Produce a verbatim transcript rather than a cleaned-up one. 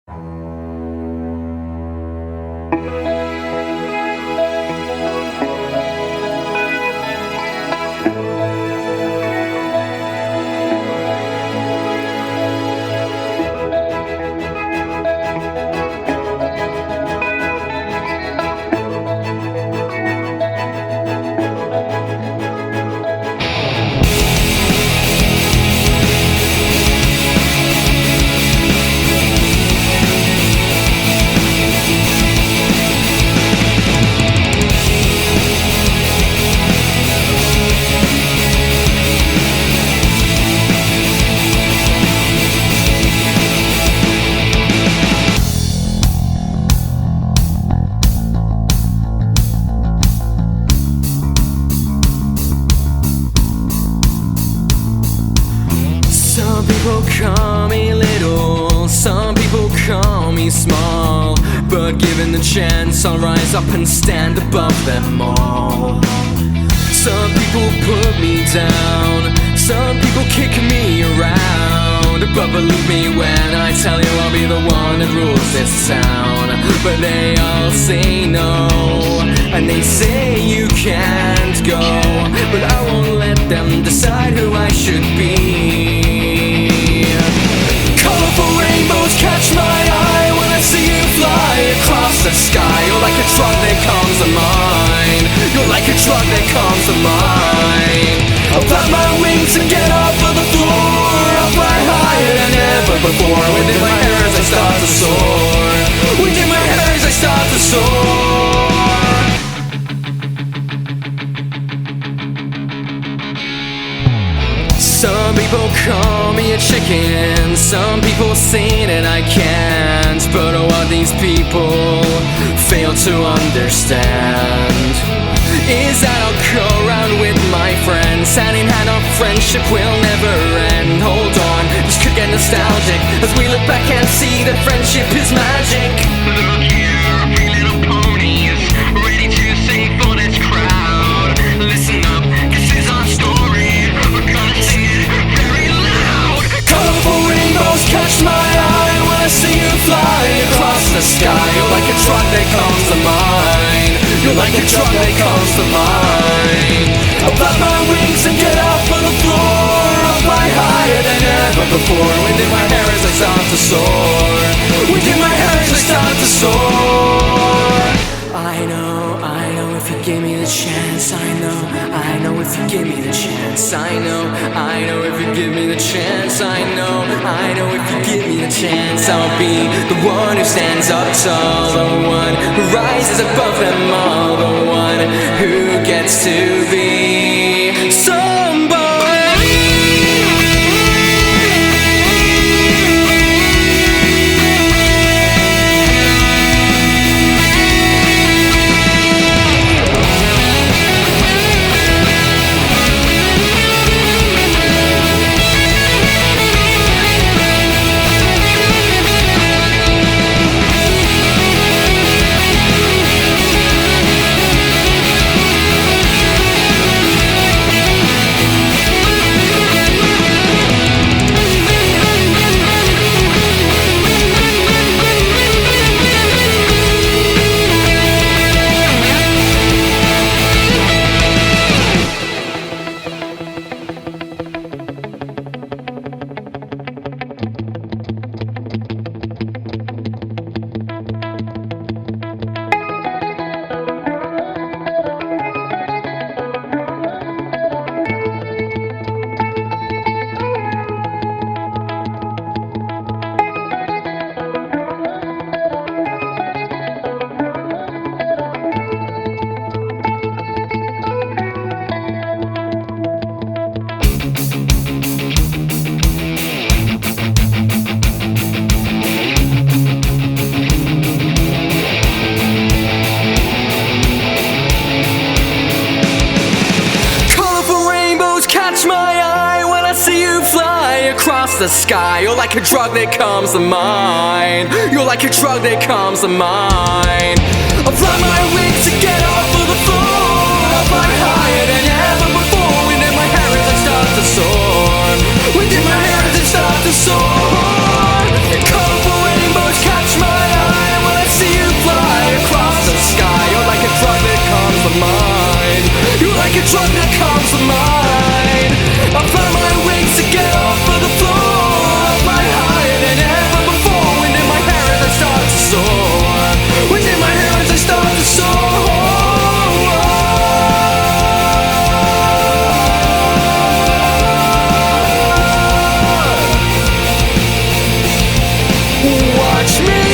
Some people call me little, some people call me small, but given the chance I'll rise up and stand above them all. Some people put me down, some people kick me around, but believe me when I tell you I'll be the one that rules this town. But they all say no, and they say you can't go, but I won't let them decide who I should be. Colorful rainbows catch my eye when I see you fly across the sky. You're like a drug that calms the mind, you're like a drug that calms the mind. I'll flap my wings and get off of the floor. I'll fly higher than ever before. Within my hair as I start to soar, within my hair as I start to soar. Some people call me a chicken, some people say that I can't, but what these people fail to understand is that I'll go around with my friends, hand in hand our friendship will never end. Hold on, this could get nostalgic as we look back and see that friendship is magic. Look here, three little ponies, ready to sing for this crowd. Listen up, this is our story, we're gonna sing it very loud. Colorful rainbows catch my eye when I see you fly across the sky. You're like a drug that calms the mind, you're like a drug that calms the mind. I'll flap my wings and get off of the floor. I'll fly higher than ever before. Within my hair as I start to soar, within my hair as I start to soar. I know, I know if you give me the chance. I know, I know if you give me the chance. I know, I know if you give me the chance. I know, I know if you give me the chance. I'll be the one who stands up tall, the one who rises above them all, the one who gets to be somebody. Across the sky, you're like a drug that calms the mind, you're like a drug that calms the mind. I'll fly my wings to get off of the floor. I'll fly higher than ever before. Within my hair as I start to soar, within my hair as I start to soar. Colorful rainbows catch touch me.